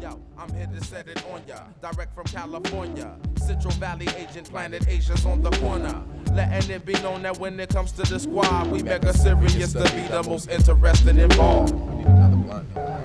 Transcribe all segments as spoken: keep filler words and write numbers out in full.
Yo, I'm here to set it on ya, direct from California. Central Valley agent, Planet Asia's on the corner. Letting it be known that when it comes to the squad, we mega serious to be the most interested involved. We need another blunt.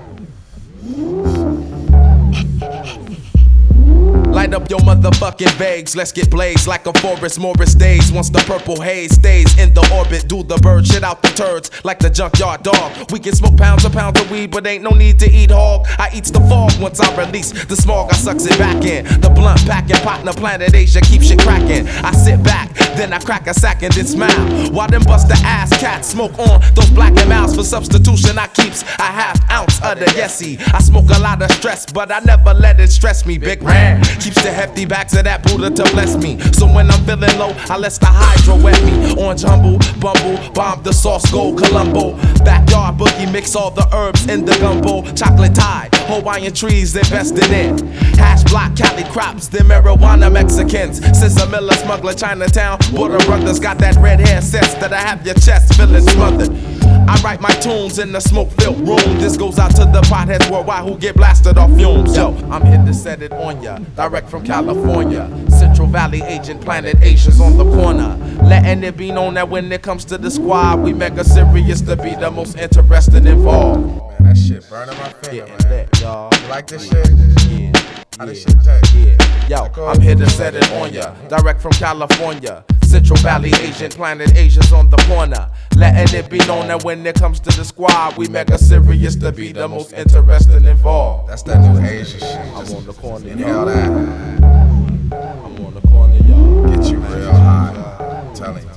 Light up your motherfucking bags, let's get blazed like a Forest Morris days. Once the purple haze stays in the orbit, do the bird shit out the turds like the junkyard dog. We can smoke pounds and pounds of weed, but ain't no need to eat hog. I eats the fog once I release the smog, I sucks it back in. The blunt packing, partner Planet Asia keeps shit cracking. I sit back, then I crack a sack and then smile, while them buster ass cats smoke on those black and mouths. For substitution I keeps a half ounce of the yesy. I smoke a lot of stress, but I never let it stress me. Big Ram keeps the hefty backs of that Buddha to bless me. So when I'm feeling low, I let the hydro wet me. Orange humble, bumble, bomb the sauce, gold Colombo. Backyard boogie, mix all the herbs in the gumbo. Chocolate tie, Hawaiian trees invested in. Hash block, Cali crops, the marijuana Mexicans. Since a Miller smuggler, Chinatown, Border Brothers got that red hair sense that I have your chest feeling smothered. I write my tunes in the smoke-filled room. This goes out to the potheads worldwide who get blasted off fumes. Yo, I'm here to set it on ya, direct from California. Central Valley agent, Planet Asia's on the corner. Letting it be known that when it comes to the squad, we mega serious to be the most interested involved. Man, that shit burning my finger, Getting man. lit, y'all. You like this shit? Yeah. How this Yeah. shit taste? Yeah. Yo, I'm here to set it on ya, direct from California. Central Valley agent, Planet Asia's on the corner. Letting it be known that when it comes to the squad, we mega serious to be the most interested involved. That's that new Asian shit. I'm Just on the corner, inhale y'all. that. I'm on the corner, y'all. Get you real high. I'm telling you.